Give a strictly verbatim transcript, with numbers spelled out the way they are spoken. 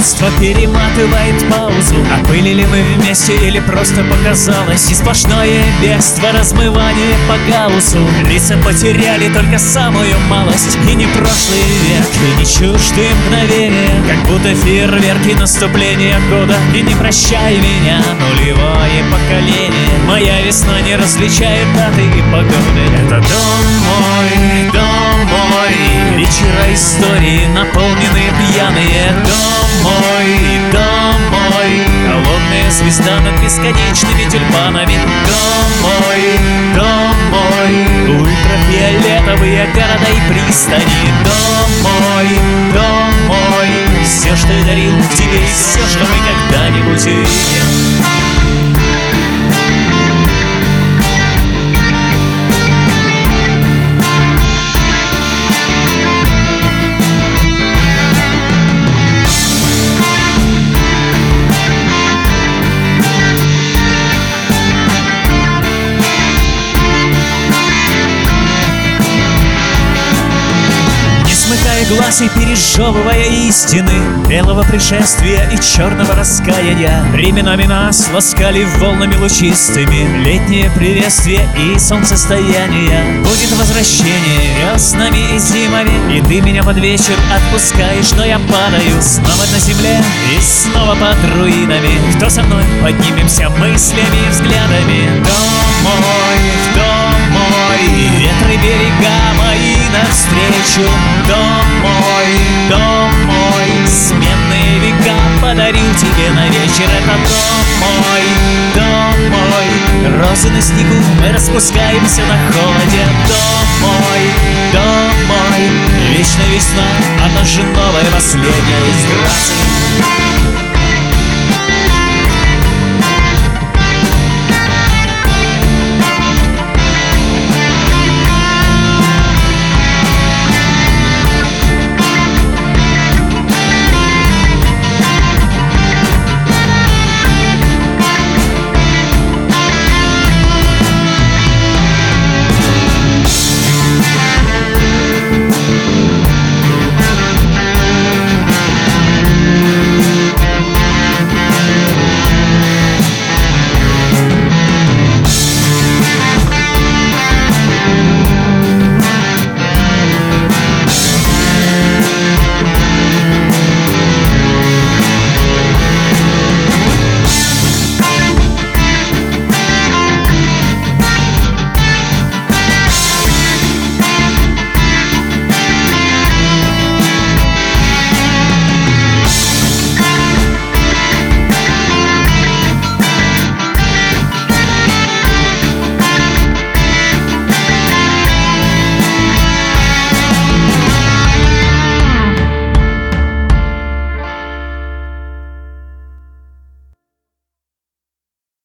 Пространство перематывает паузу. А были ли мы вместе или просто показалось? И сплошное бегство, размывание по гаусу. Лица потеряли только самую малость. И не прошлый век, и не чуждые мгновения, как будто фейерверки наступления года. И не прощай меня, нулевое поколение. Моя весна не различает даты и погоды. Это дом мой, дом мой, вечера истории наполненные пьяные. Дом мой, дом мой, холодная звезда над бесконечными тюльпанами. Дом мой, дом мой, ультрафиолетовые города и пристани. Дом мой, дом мой, все, что я дарил тебе, и все, что мы когда-нибудь увидим. Смыкая глаз и пережевывая истины белого пришествия и черного раскаяния. Временами нас ласкали волнами лучистыми летнее приветствие и солнцестояние. Будет возвращение веснами и зимами, и ты меня под вечер отпускаешь, но я падаю снова на земле и снова под руинами. Кто со мной? Поднимемся мыслями и взглядами. Дом мой, дом мой, ветры берега мои навстречу. Дом мой, дом мой, сменные века подарю тебе на вечер. Это дом мой, дом мой, розы на снегу, мы распускаемся на холоде. Дом мой, дом мой, вечная весна, она же новая, последняя из граций.